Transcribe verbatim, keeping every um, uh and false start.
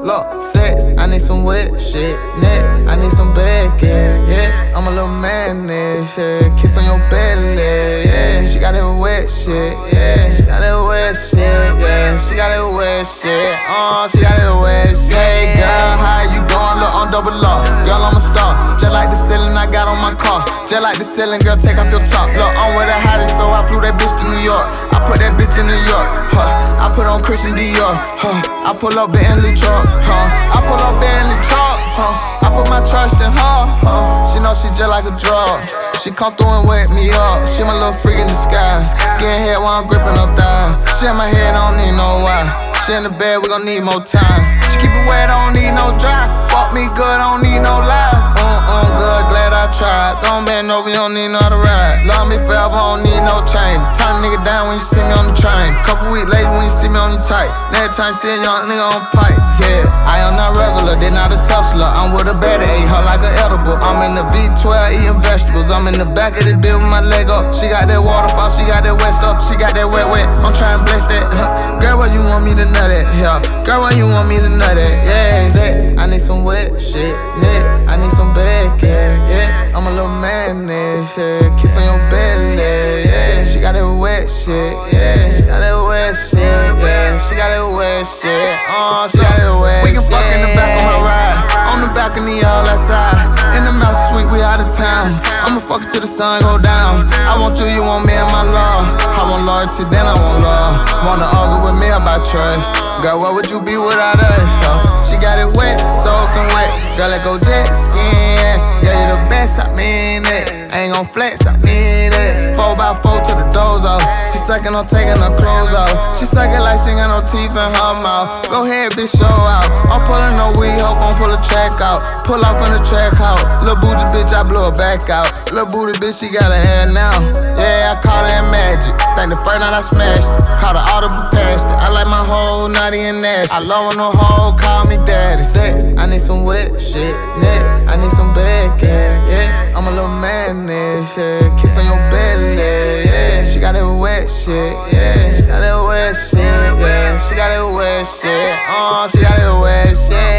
Look, sex, I need some wet shit. Neck, I need some bad, yeah, yeah. I'm a little madness, yeah. Kiss on your belly, yeah. She got that wet shit, yeah. She got that wet shit, yeah. She got that wet shit, uh, she got that wet shit. Hey girl, how you doing? Look, on double law. Girl, I'm a star. Just like the ceiling I got on my car. Just like the ceiling, girl, take off your top. Look, I'm with the hottest, so I flew that bitch to New York. I put that bitch in New York, huh. I put on Christian Dior, huh. I pull up Bentley truck, huh. I pull up Bentley truck, huh. I put my trust in her, huh. She know she just like a drug. She come through and wake me up. She my little freak in disguise. Getting head while I'm gripping her thigh. She in my head, I don't need no why. She in the bed, we gon' need more time. She keep it wet, I don't need no dry. Fuck me good, I don't need no lies. Mm-mm, good, glad I tried. Don't bend over, you don't need no to ride. Love me forever, I don't need no chain. Turn a nigga down when you see me on the train. Couple weeks later when you see me on your tight. Next time you see a young nigga on pipe, yeah. I am not regular, they not a Tesla. I'm with a better, ate her like an edible. I'm in the V twelve eating vegetables. I'm in the back of the bill with my leg up. She got that waterfall, she got that wet stuff. She got that wet wet, I'm trying to bless that. Girl, where you want me to nut at? Yeah. Girl, where you want me to nut at? Yeah. Sex, I need some wet shit. Neck, I need some bad, yeah, yeah. I'm a little madness, yeah. Kiss on your belly, yeah. She got that wet shit, yeah. She got that wet shit, yeah. She got that wet shit, uh, she got that wet shit. We can fuck in the back of my ride. On the balcony, all outside. In the mouth sweet, we out of town. I'ma fuck it till the sun go down. I want you, you want me and my love. I want loyalty, then I want love. Wanna argue with me about trust. Girl, what would you be without us? Huh? She got it wet, soaking wet. Girl, let go jet skin. Yeah, you the best, I mean it. I ain't gon' flex, I mean it. Four by four to the doors off. She suckin' on taking her clothes off. She suckin' like she ain't got no teeth in her mouth. Go ahead, bitch, show out. I'm pullin' no weed, hope I'm pull a track out. Pull off in the track out. Lil' booty bitch, I blow her back out. Lil' booty bitch, she got her hair now. Yeah, I caught her in magic. Think the first night I smashed it. Caught her audible past it. I like my whole naughty and nasty. I love when the hoe call me daddy. Sex, I need some wet shit. Neck, I need some bad, yeah, yeah. I'm a little madness, yeah. Kiss on your belly, yeah. She got that wet shit, yeah. She got that wet shit, yeah. She got that wet shit, uh, she got that wet shit.